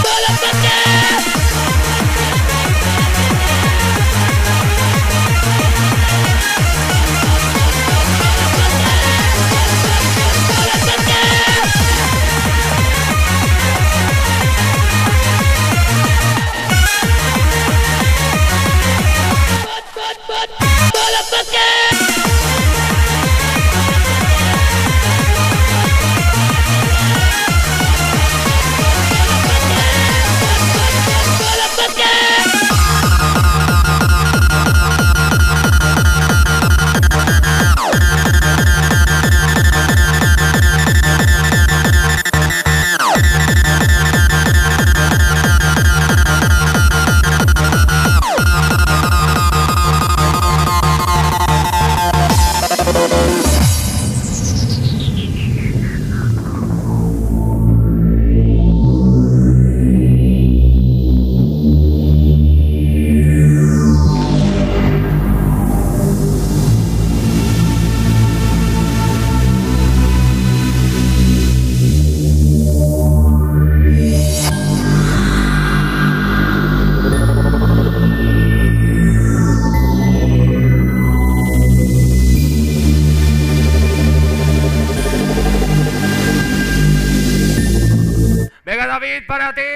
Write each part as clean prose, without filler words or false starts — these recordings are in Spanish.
Para ti.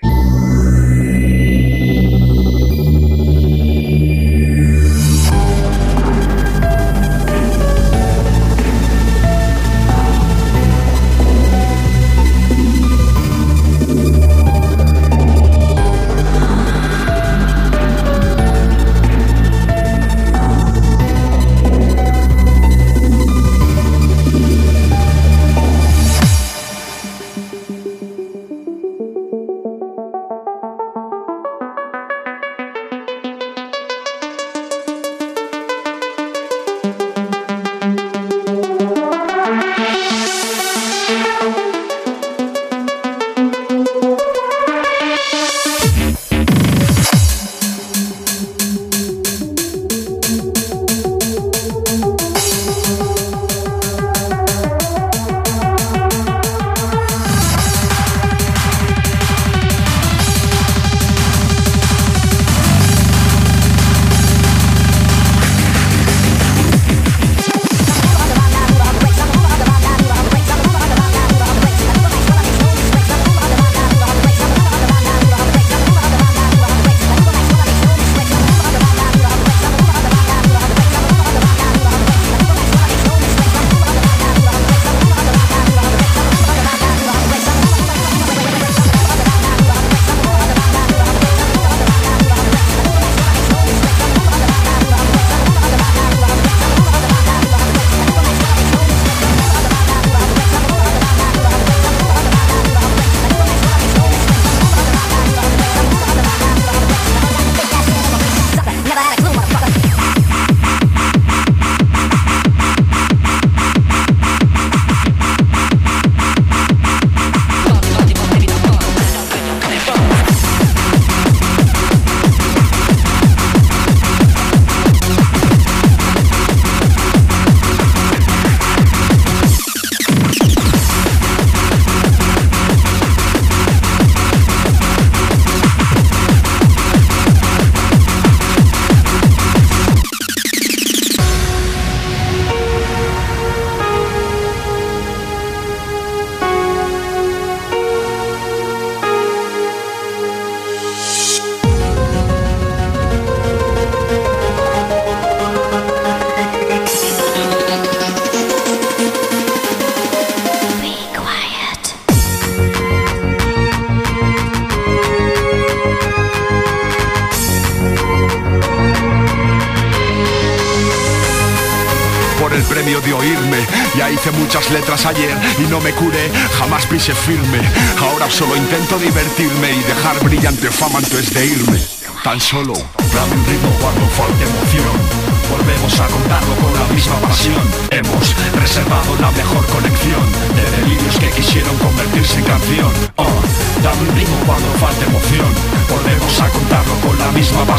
premio de oírme. Ya hice muchas letras ayer y no me curé, jamás pise firme. Ahora solo intento divertirme y dejar brillante fama antes de irme. Tan solo dame un ritmo cuando falte emoción. Volvemos a contarlo con la misma pasión. Hemos reservado la mejor conexión de delirios que quisieron convertirse en canción. Dame un ritmo cuando falte emoción. Volvemos a contarlo con la misma pasión.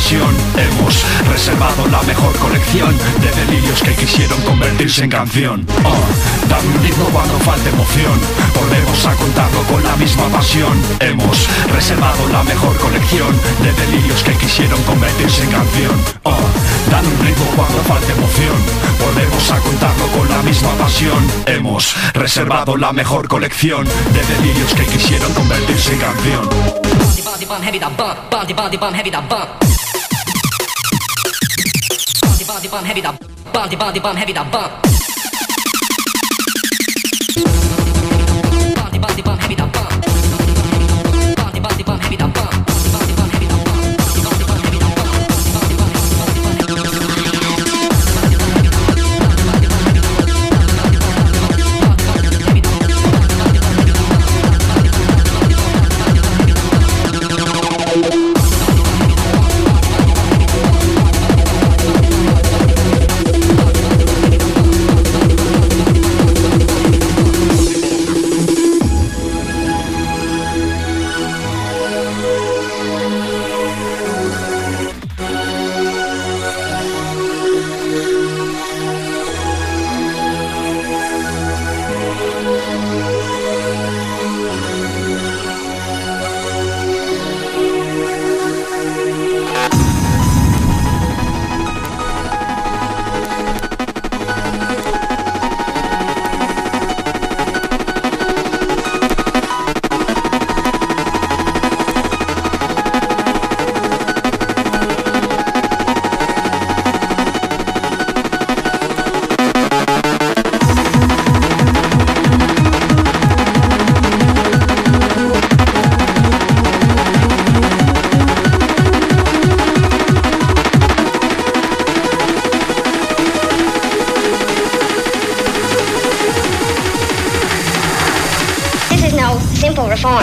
pasión. Hemos reservado la mejor colección de delirios que quisieron convertirse en canción. Dame un ritmo cuando falte emoción, volvemos a contarlo con la misma pasión. Hemos reservado la mejor colección de delirios que quisieron convertirse en canción. Dame un ritmo cuando falte emoción, volvemos a contarlo con la misma pasión. Hemos reservado la mejor colección de delirios que quisieron convertirse en canción. Simple reform.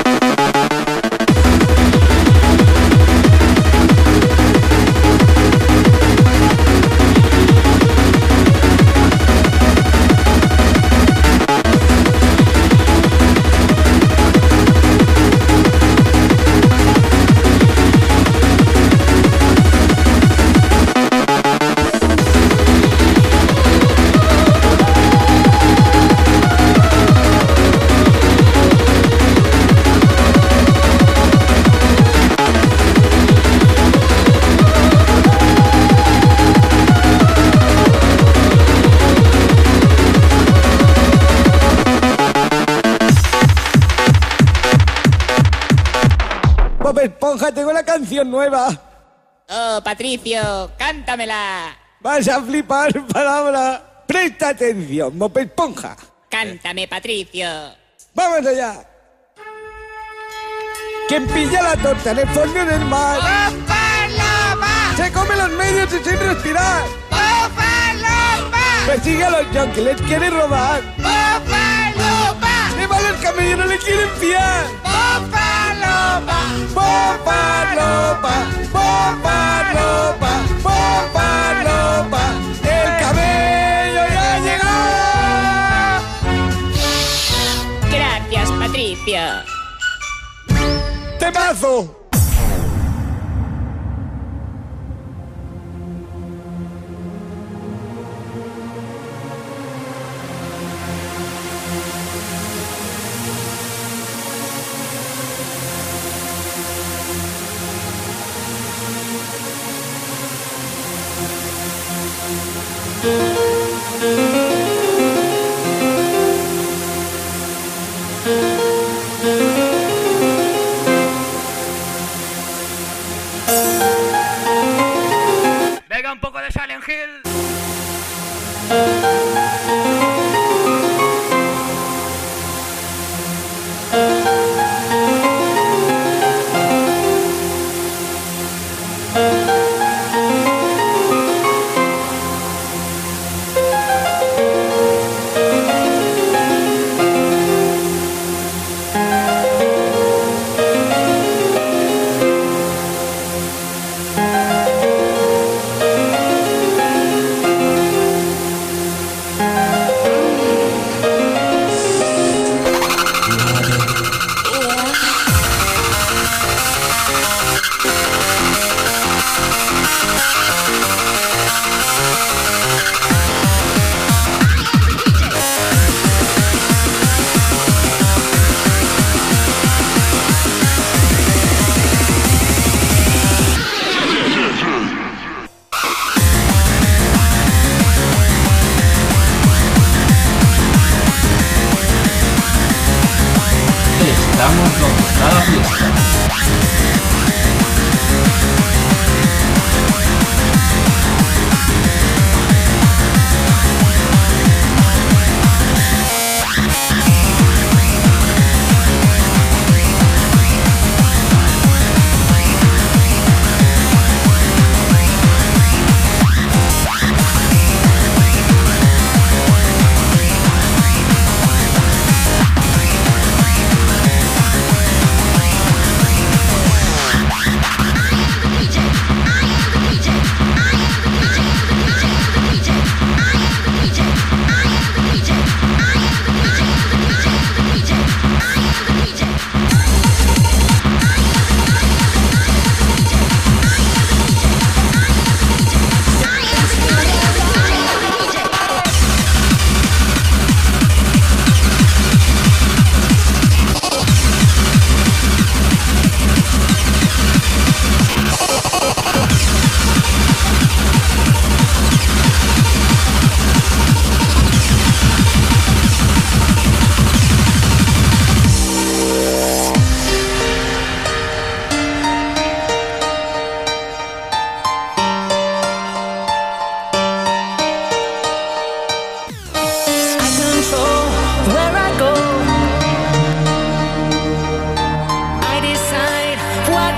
Bob Esponja, tengo la canción nueva. Oh, Patricio, cántamela. Vas a flipar, palabra. Presta atención, Bob Esponja. Cántame, Patricio. Vamos allá. Quien pilla la torta le pone en el mar. ¡Oh, paloma! Se come los medios y sin respirar. ¡Oh, paloma! Persigue a los yonkis, les quiere robar. ¡Oh, paloma! Se va a los camellos, no le quieren fiar. ¡Oh, paloma! Popa lopa, popa lopa, popa lopa. El camello ya llegó. Gracias, Patricio. ¡Temazo! Venga, un poco de Silent Hill.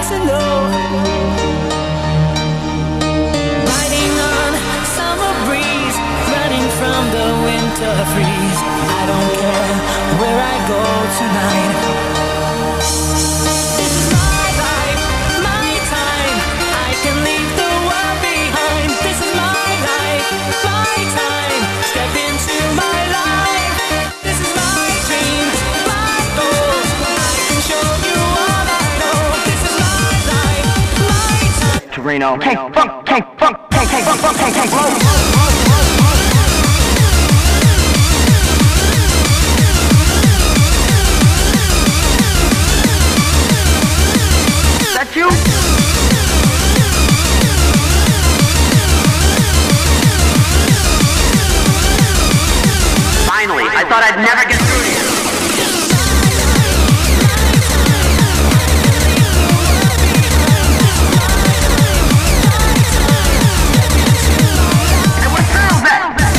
to know. Riding on summer breeze, running from the winter freeze. I don't care where I go tonight. This is my life, my time. I can leave the world behind. This is my life, my time. Step into my life. This is my dream, my goal. I can show you all I know. This is my life, my time. Torino, King Funk, King Funk, King Funk, King Funk. That you? Finally, I thought I'd never get through to you. And what sounds that?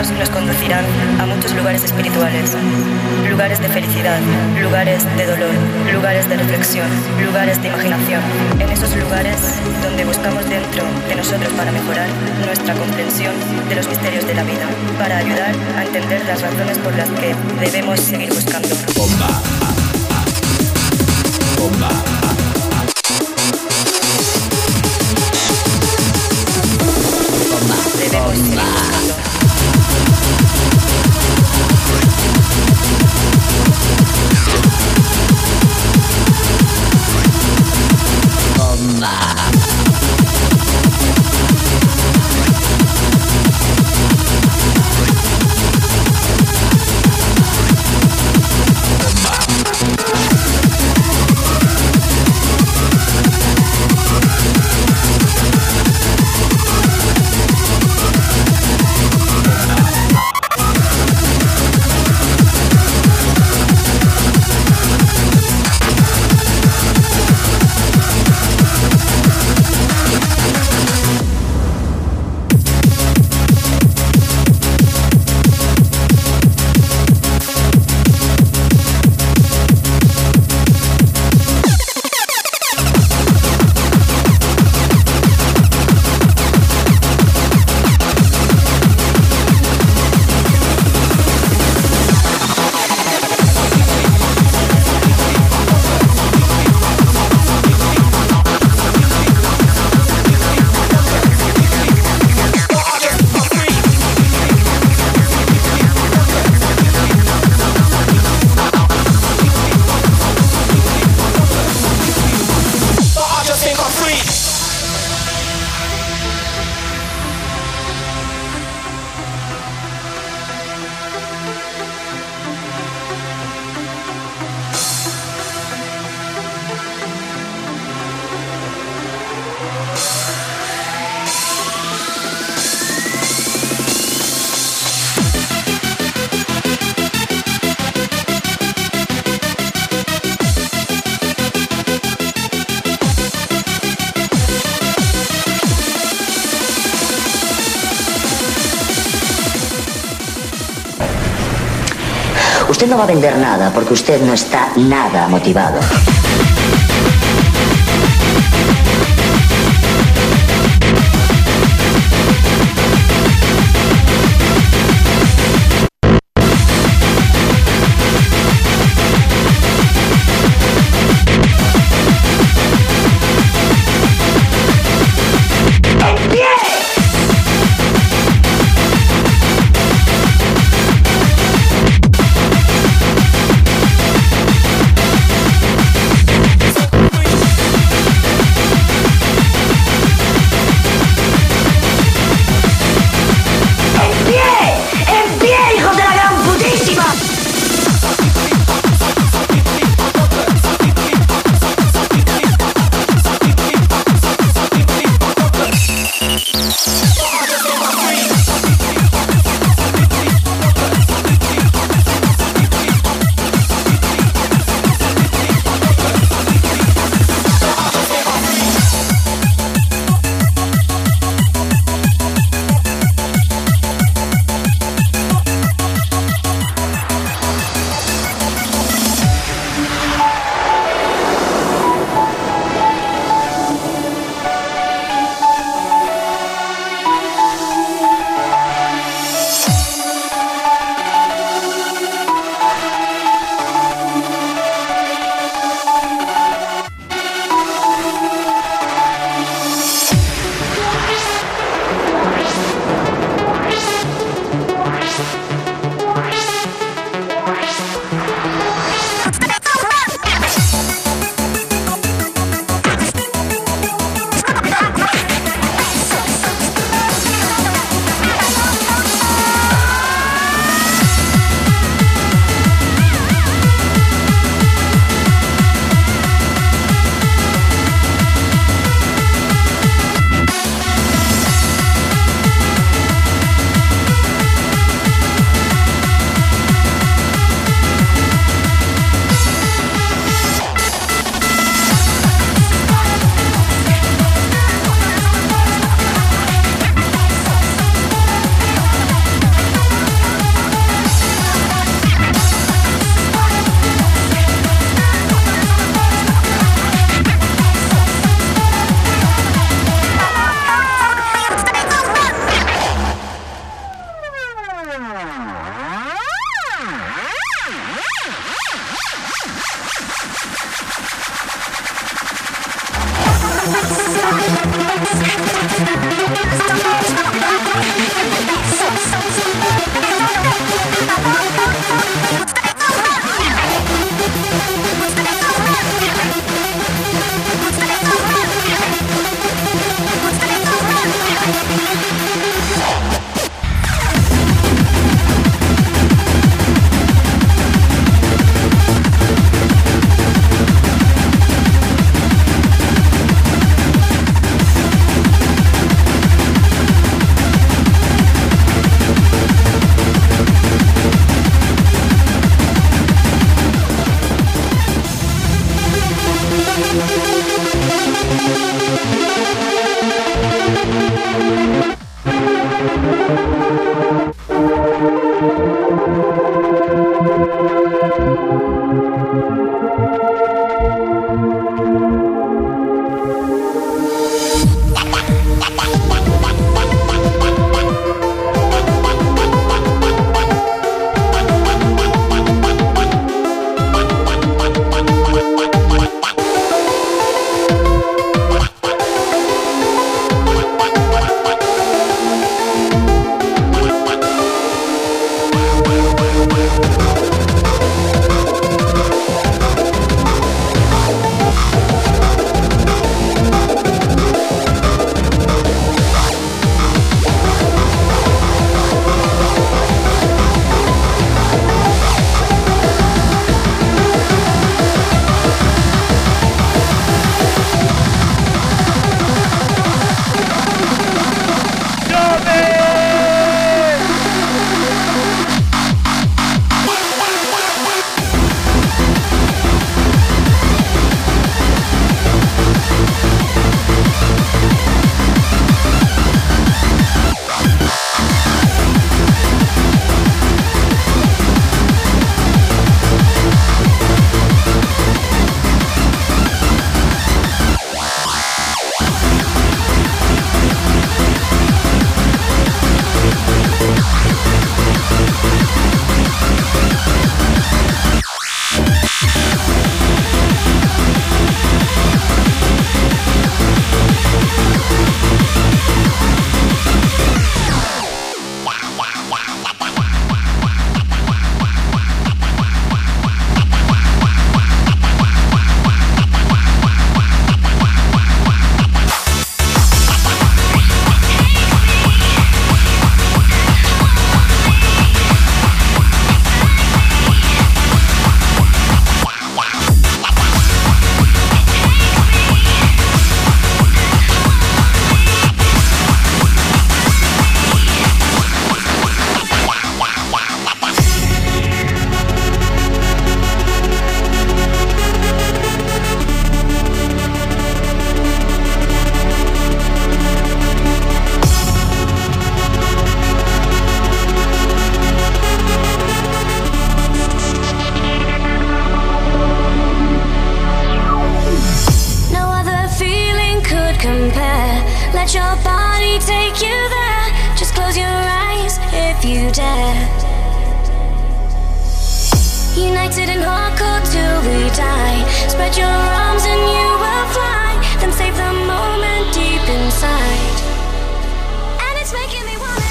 caminos nos conducirán a muchos lugares espirituales, lugares de felicidad, lugares de dolor, lugares de reflexión, lugares de imaginación. En esos lugares donde buscamos dentro de nosotros para mejorar nuestra comprensión de los misterios de la vida, para ayudar a entender las razones por las que debemos seguir buscando. Bomba. Bomba. Debemos seguir buscando. Usted no va a vender nada porque usted no está nada motivado. United and hardcore till we die. Spread your arms and you will fly. Then save the moment deep inside. And it's making me wanna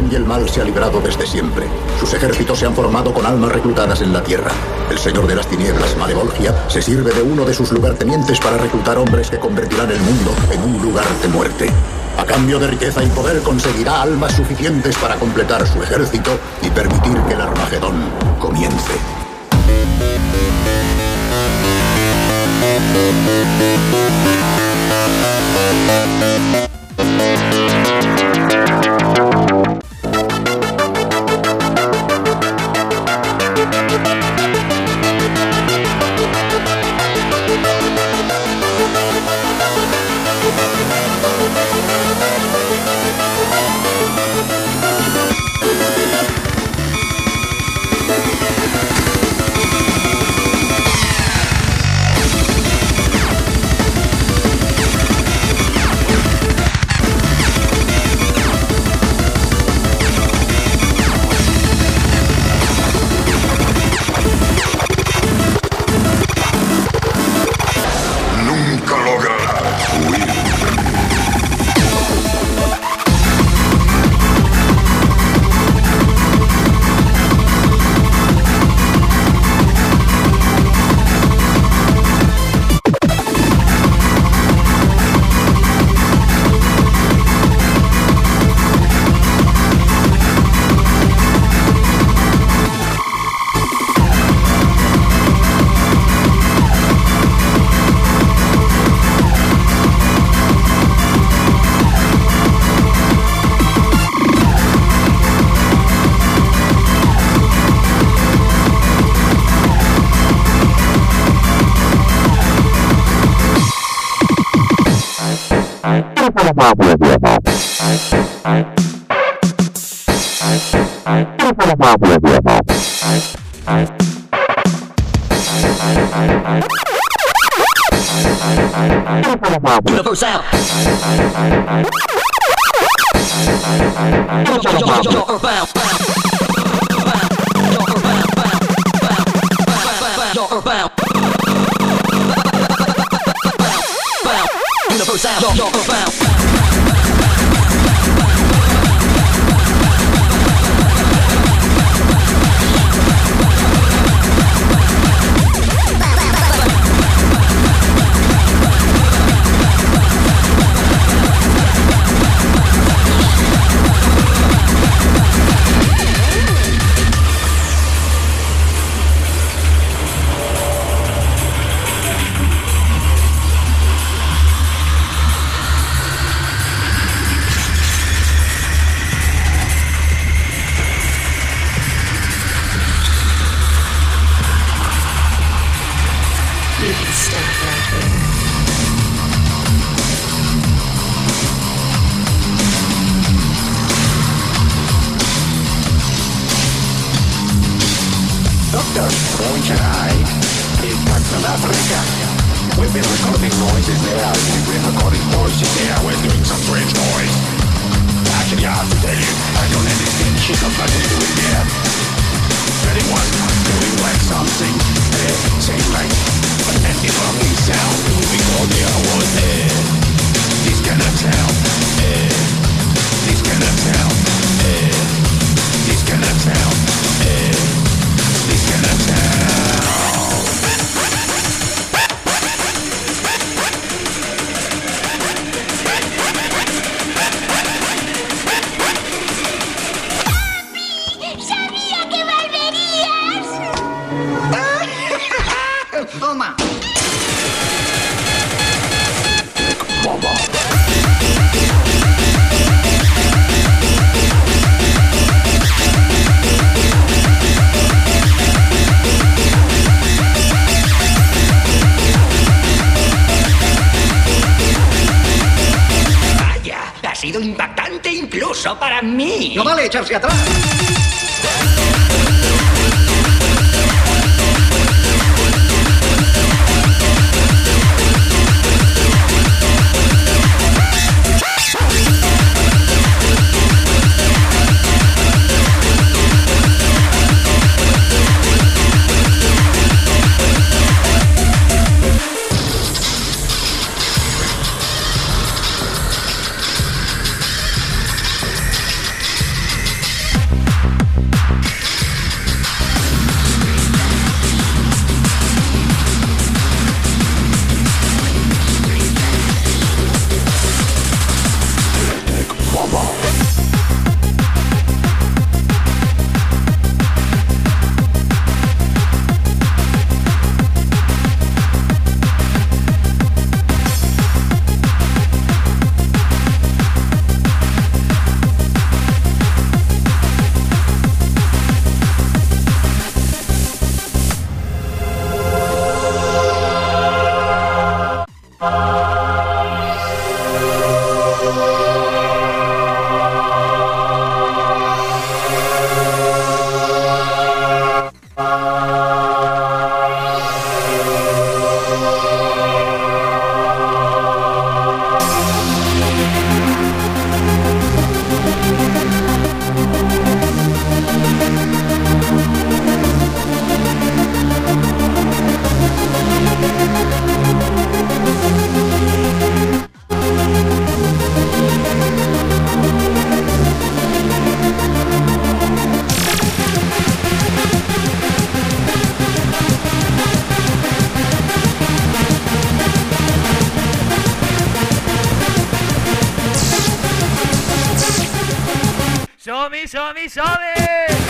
bien y el mal se ha librado desde siempre. Sus ejércitos se han formado con almas reclutadas en la tierra. El señor de las tinieblas, Malevolgia, se sirve de uno de sus lugartenientes para reclutar hombres que convertirán el mundo en un lugar de muerte. A cambio de riqueza y poder conseguirá almas suficientes para completar su ejército y permitir que el Armagedón comience. Universal. Impactante incluso para mí. No vale echarse atrás. Somi, somi, somi.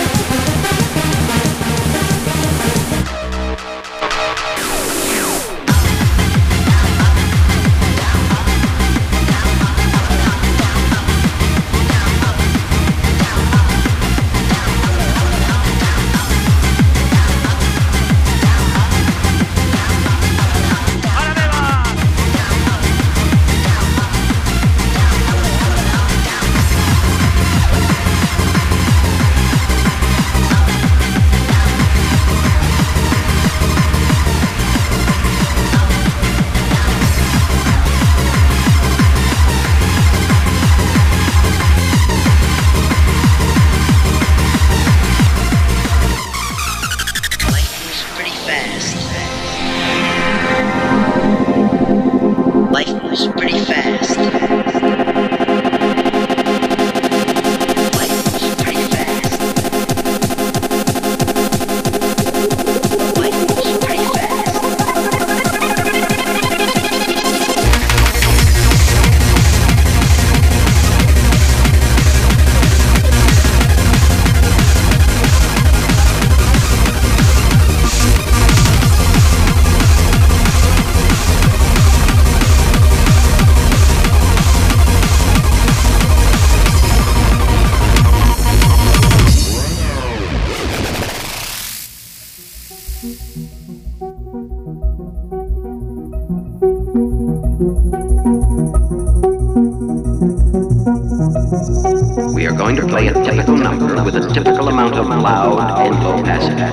We are going to play a typical number with a typical amount of loud and low passage.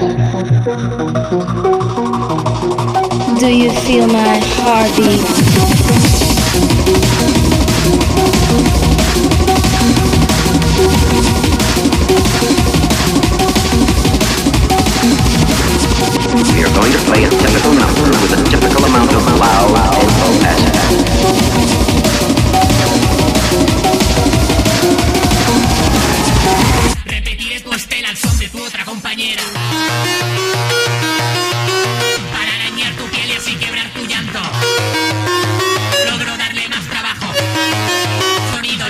Do you feel my heartbeat? We are going to play a typical number with a typical amount of loud and low passage. Repetiré tu estela al son de tu otra compañera. Para arañar tu piel y así quebrar tu llanto. Logro darle más trabajo. Sonido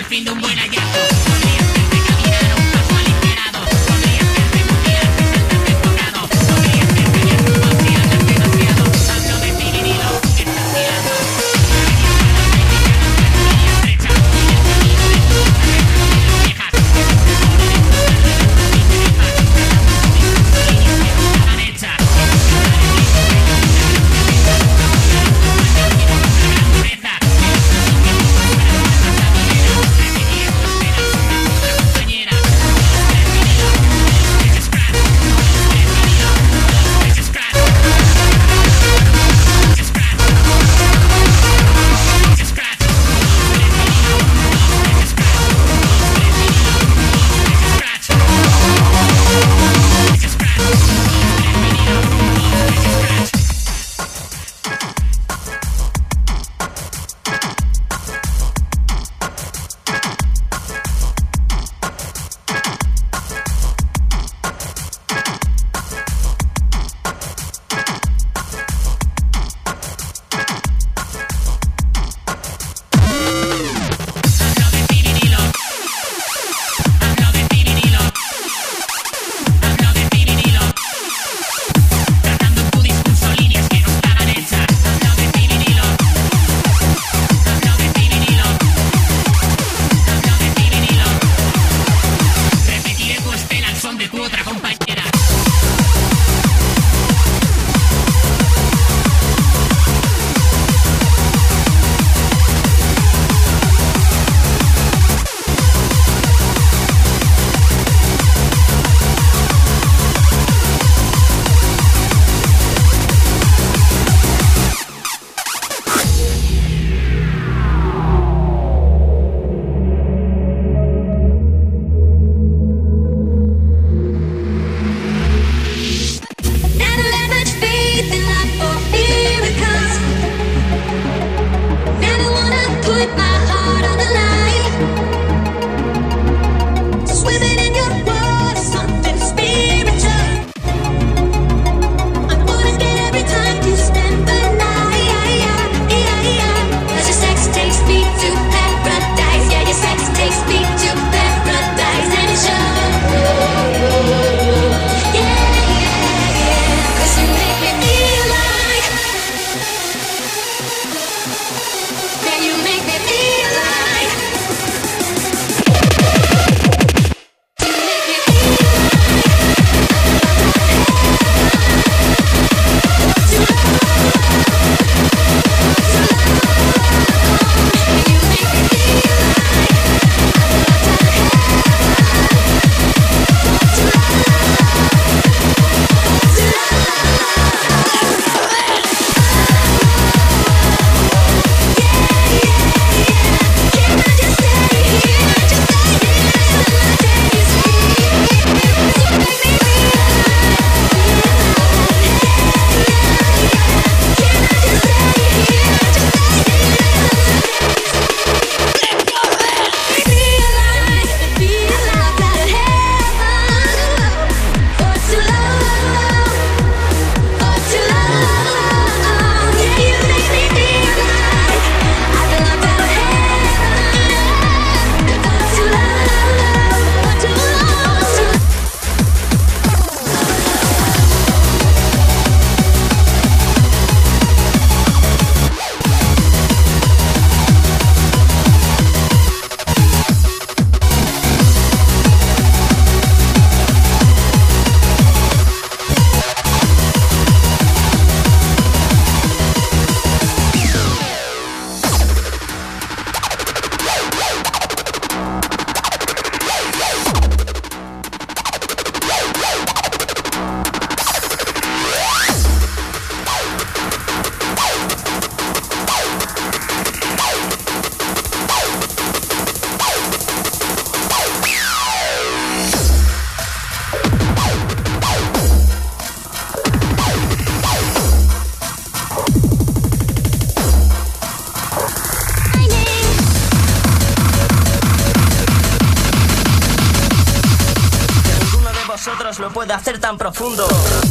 vosotros lo puede hacer tan profundo.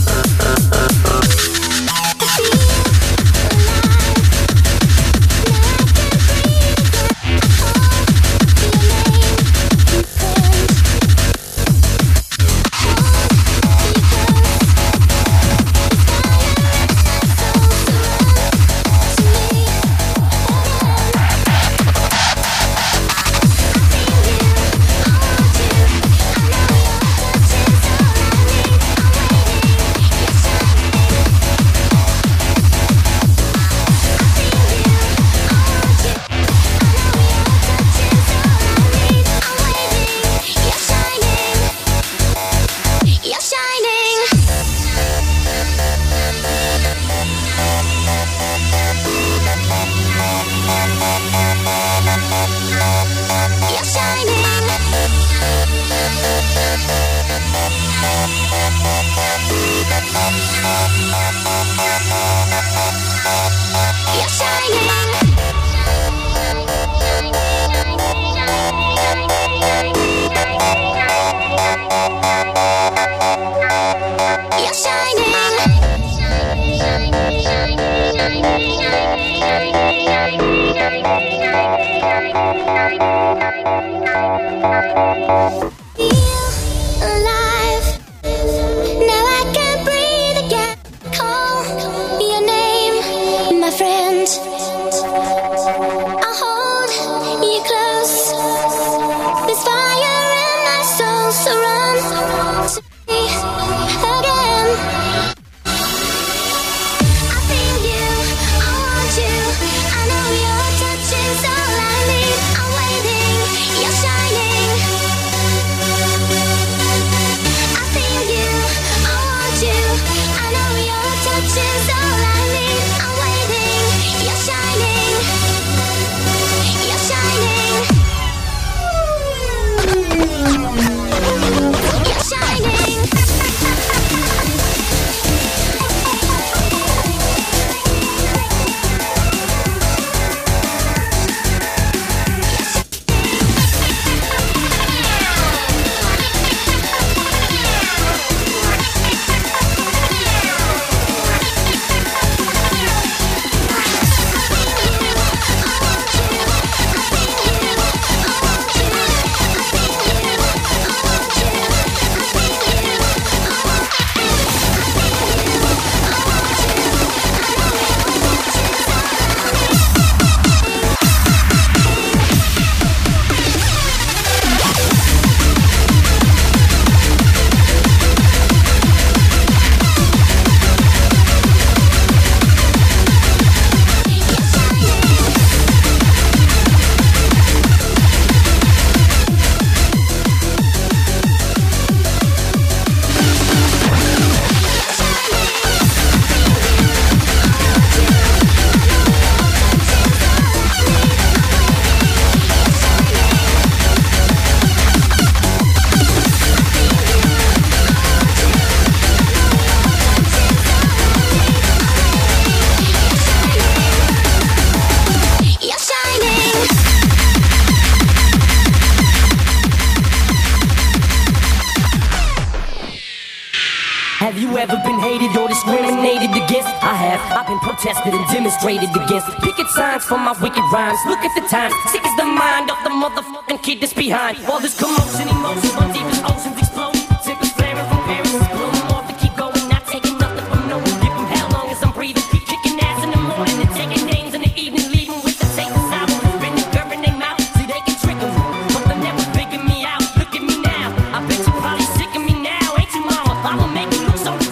Have you ever been hated or discriminated against? I have. I've been protested and demonstrated against. Picket signs for my wicked rhymes. Look at the time. Sick is the mind of the motherfucking kid that's behind all this commotion, emotion, on deep as oceans explode. Tempers flaring from Paris, bloom off to keep going. Not taking nothing from no one. Give them hell long as I'm breathing. Keep kicking ass in the morning and taking names in the evening. Leaving with the taste of sour. Spin the dirt in their mouth. See they can trick 'em, but they're never picking me out. Look at me now. I bet you probably sick of me now. Ain't you, mama? I'ma make you look so.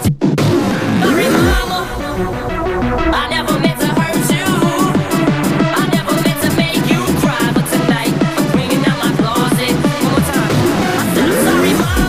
Sorry, mama. I never meant to hurt you. I never meant to make you cry. But tonight, I'm bringing out my closet one more time. I said, I'm sorry, mama.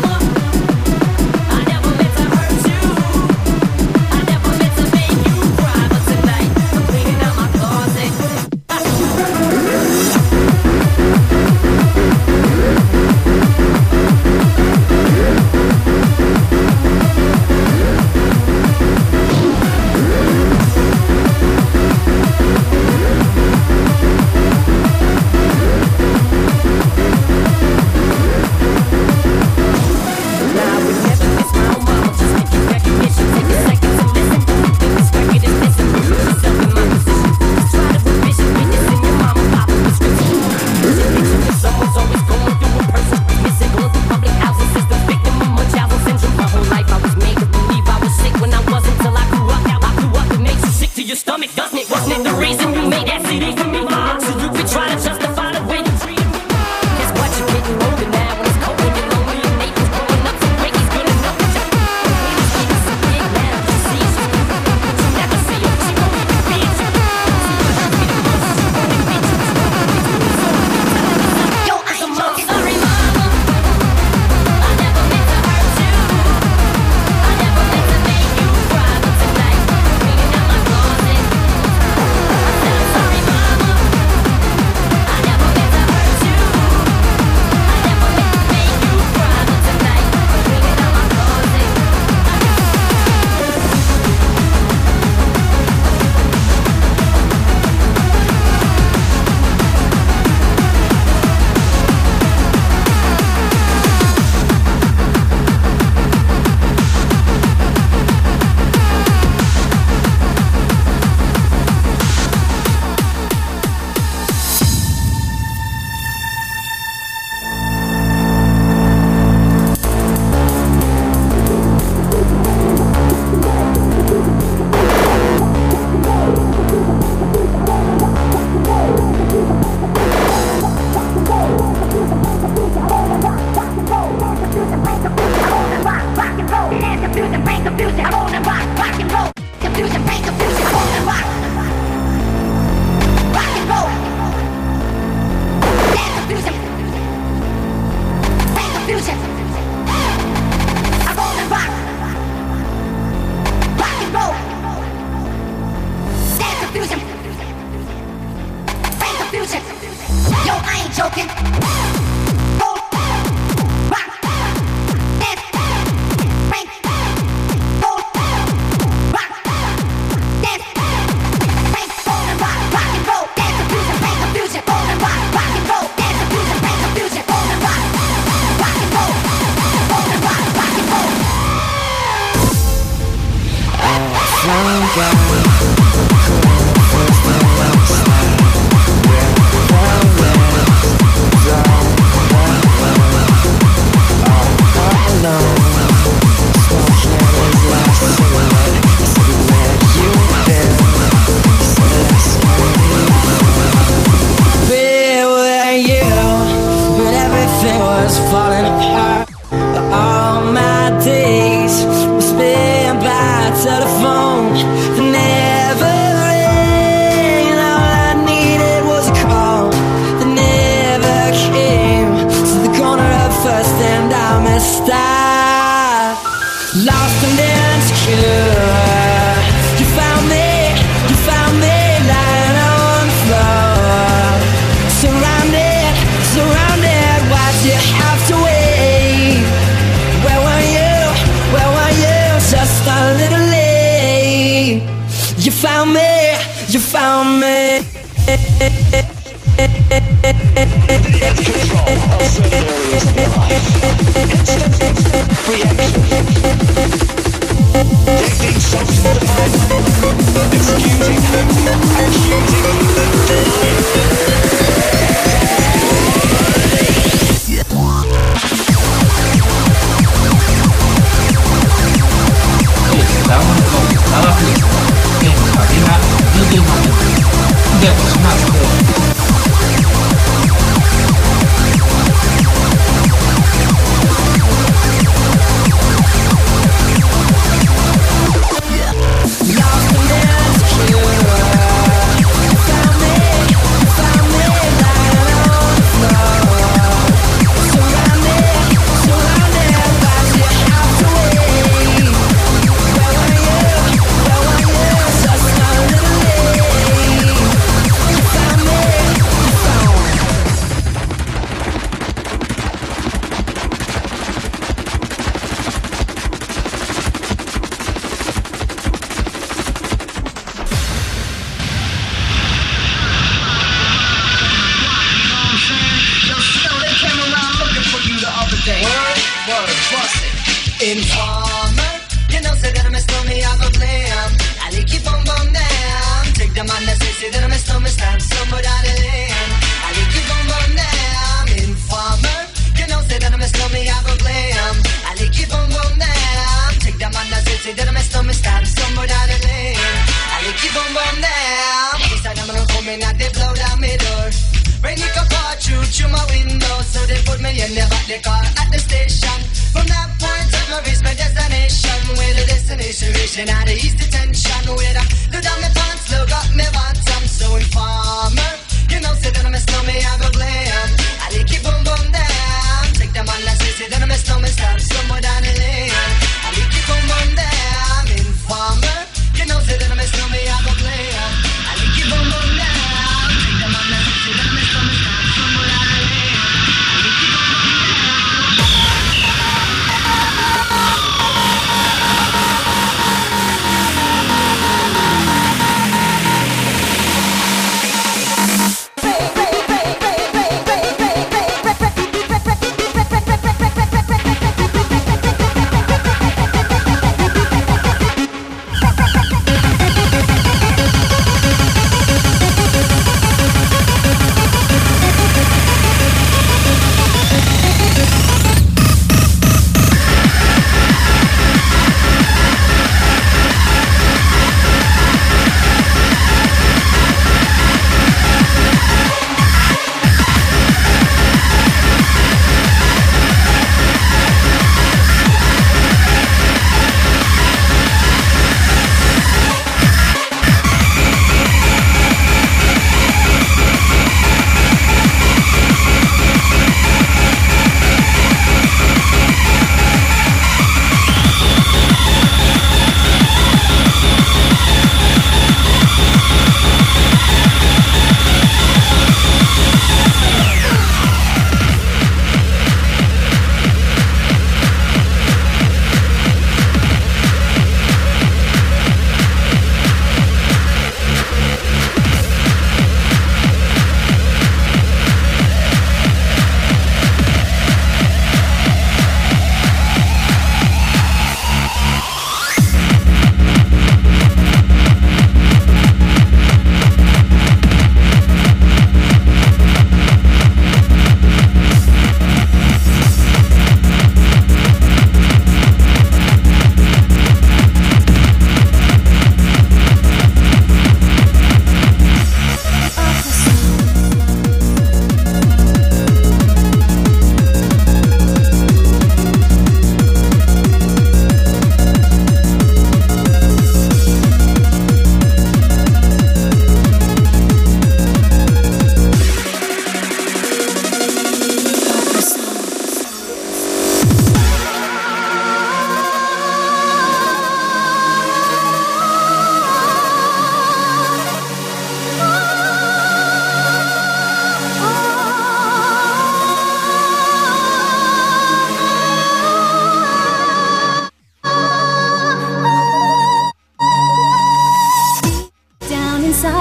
Informer, you know, say that I'm a stormy, I go blame. I like keep on bum down. Take the man that say that I'm a stormy, stand somewhere down the lane. I like keep on bum down. Informer, you know, say that I'm a stormy, I go blame. I like keep on bum down. Take the man that say that I'm a stormy, stand somewhere down the lane. I like keep on bum down. This time I'm gonna come in and they blow down my door. Rain it can pour through my window, so they put me in the back the car at the station. From that point on, I reached my destination. Where the destination reaching out of east detention. Where I look down my pants, look up my bottom. So informer, you know, say that I'm a snowman, I go blame. I like keep boom boom down. Take the man that say that I'm a snowman, stand somewhere down the lane. I like keep boom boom down. Informer, you know, say that I'm a snowman, I go blame. I like keep boom boom down. Take the man that say that I'm a snowman, stand somewhere down the lane. I like keep boom boom down.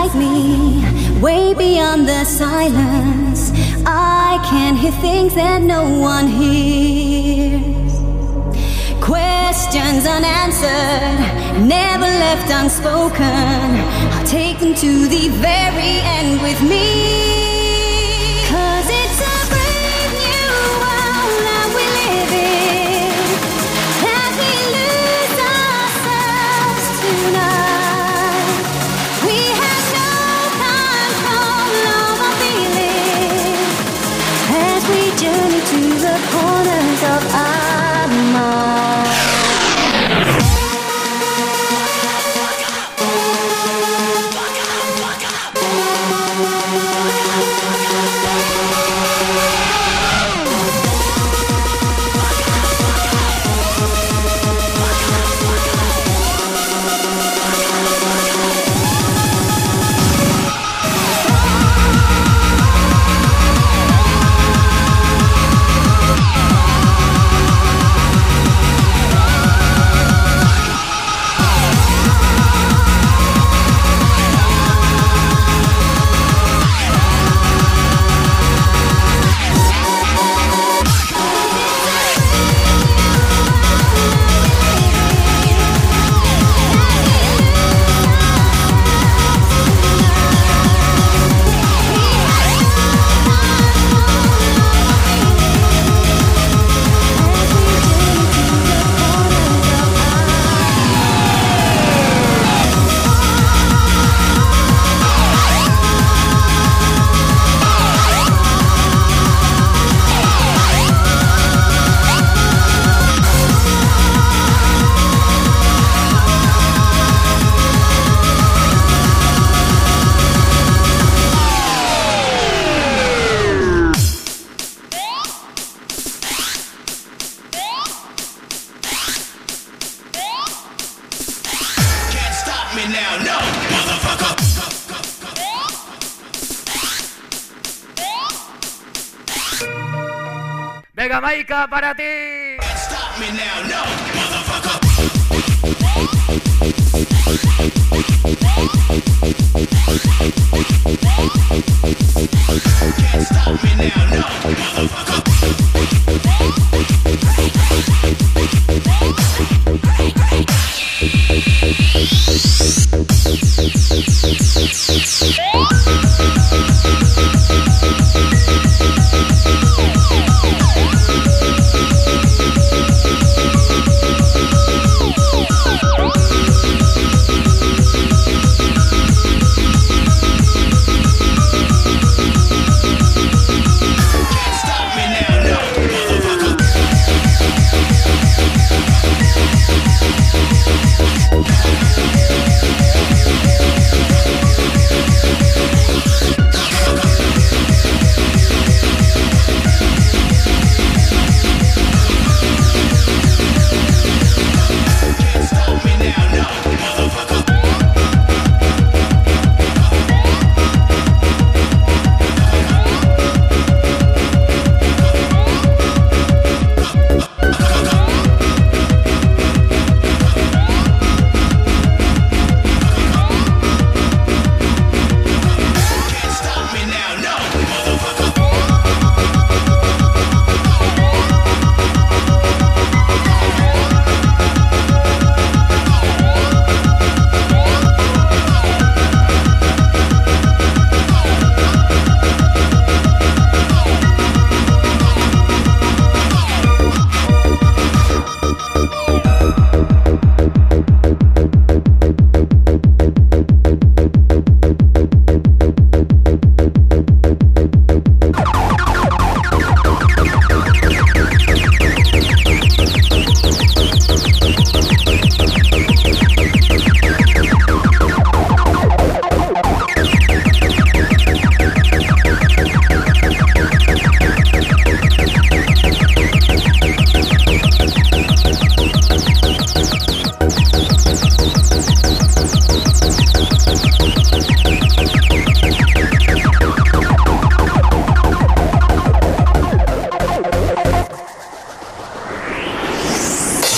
inside me, way beyond the silence. I can hear things that no one hears. Questions unanswered, never left unspoken. I'll take them to the very end with me. 'Cause it's a brave new world that we live in, as we lose ourselves tonight. We have no control over feelings, as we journey to the corners of our mind. Venga, Maika, para ti.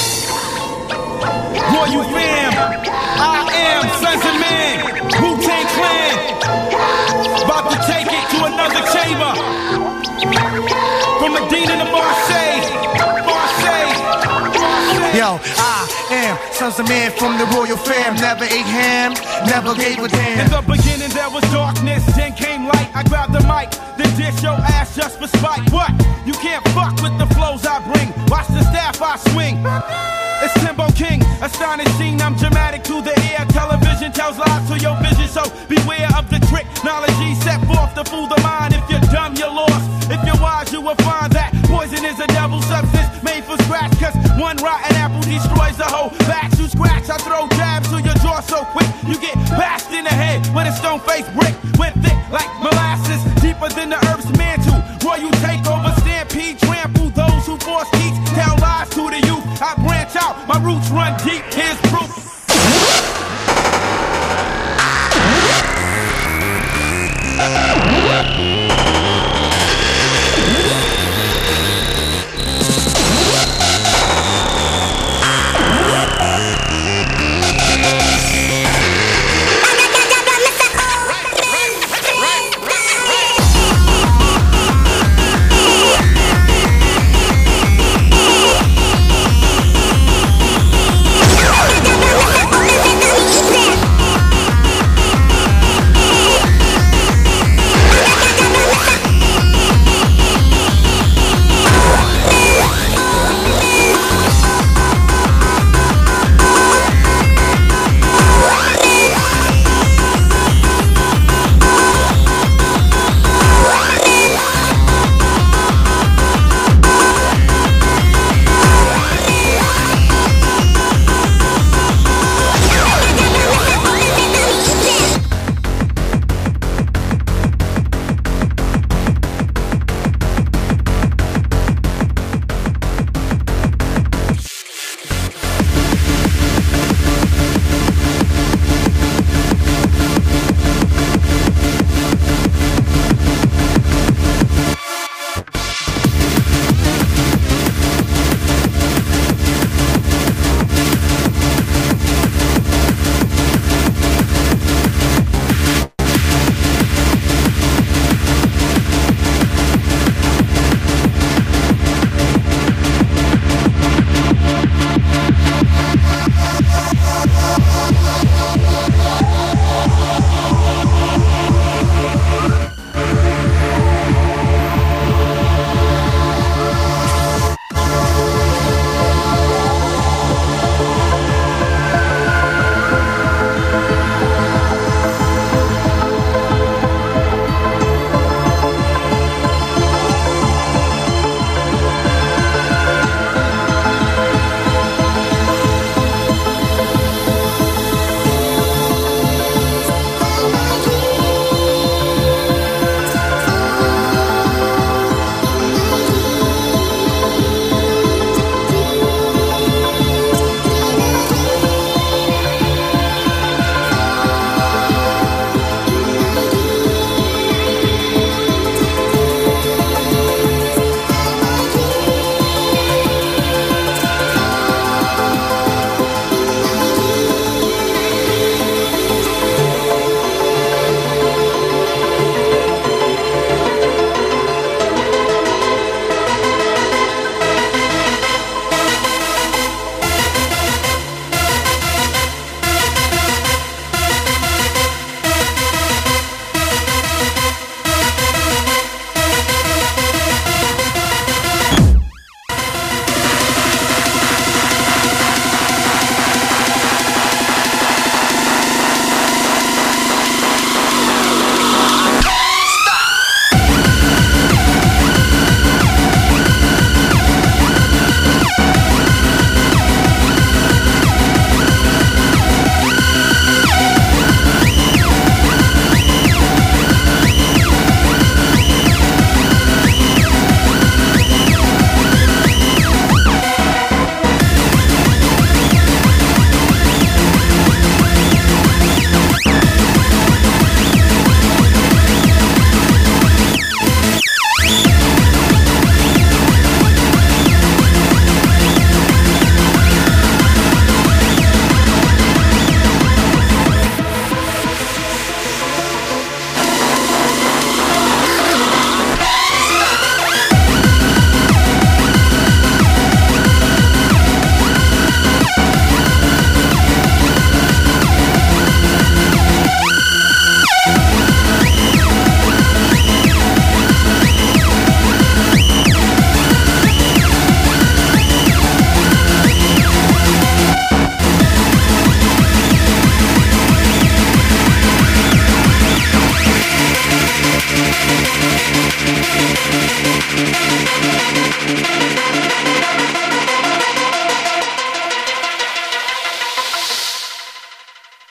You fam, I am Sons of Man, Wu-Tang Clan. About to take it to another chamber. From Medina to Marseille. Yo, I am sons of man from the royal fam. Never ate ham, never gave a damn. In the beginning there was darkness, then came light. I grabbed the mic, then dish your ass just for spite. What? You can't fuck with the flows I bring. Watch the staff I swing. It's Timbo King, astonishing, I'm dramatic to the ear. Television tells lies to your vision, so beware of the trick. Knowledge set forth to fool the mind. If you're dumb, you're lost. If you're wise, you will find that poison is a devil substance made for scratch. Cause one rotten apple destroys the whole batch. You scratch, I throw jabs to your jaw so quick. You get bashed in the head with a stone-faced brick. Went thick like molasses, deeper than the earth's mantle. Royal takeover, stampede, trample those who force each. Tell lies to the youth, I branch out, my roots run deep, here's proof.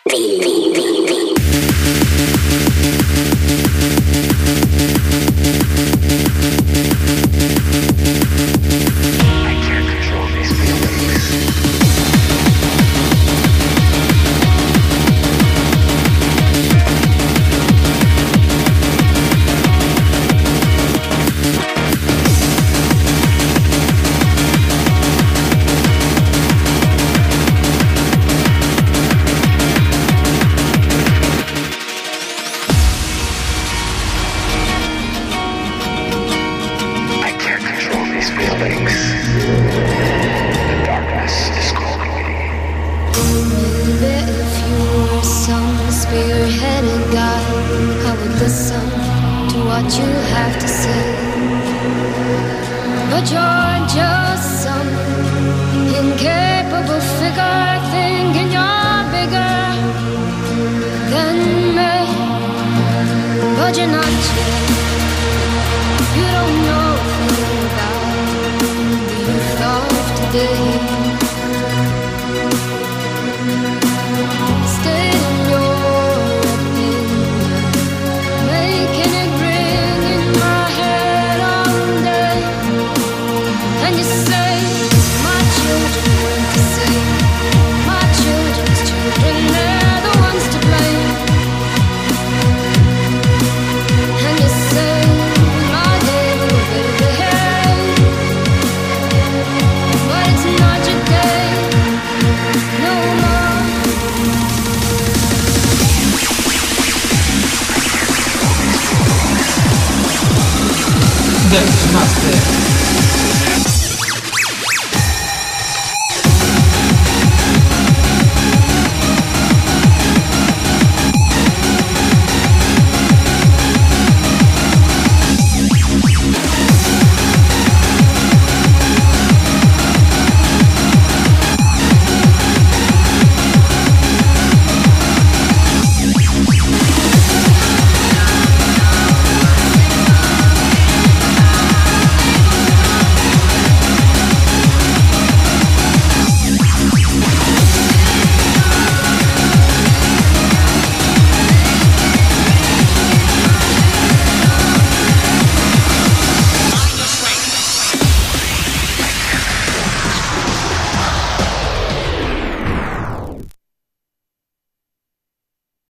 Dance Master.